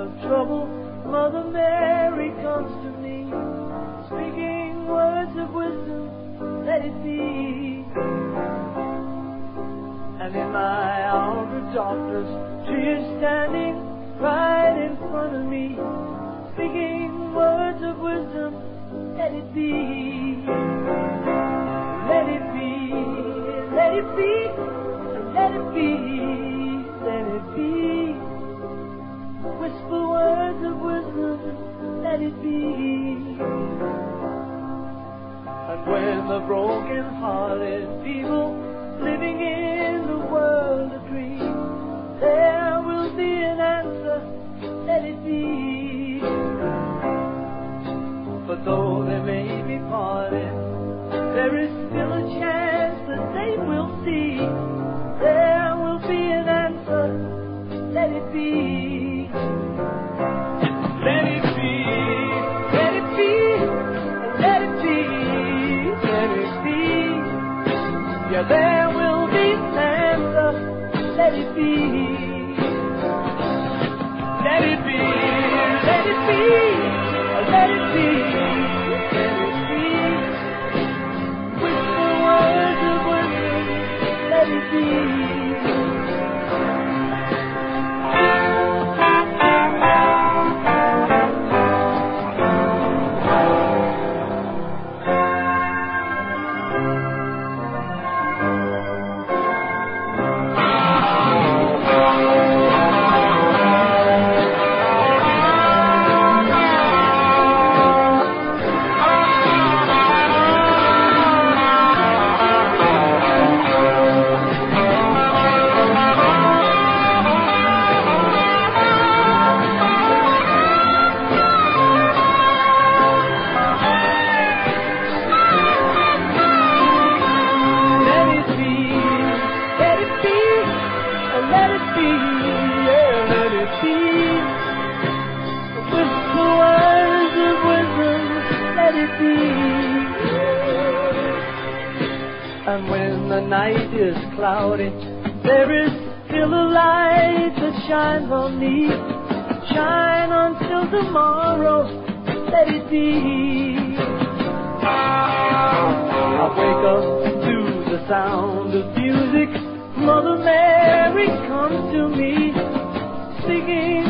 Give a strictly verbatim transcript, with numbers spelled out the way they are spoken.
of trouble, Mother Mary comes to me, speaking words of wisdom, let it be. And in my hour of darkness, she is standing right in front of me, speaking words of wisdom, let it be. Let it be, let it be, let it be, let it be. Whisper words of wisdom, let it be. And when the broken-hearted people living in the world of dreams, there will be an answer, let it be. But though they may be parted, there is still a chance that they will see. There will be an answer, let it be. Let it be, let it be, let it be, let it be. Yeah, there will be an answer, let it be. Let it be, let it be, let it be. Let it be. And when the night is cloudy, there is still a light that shines on me. Shine until tomorrow, let it be. I wake up to the sound of music. Mother Mary comes to me, singing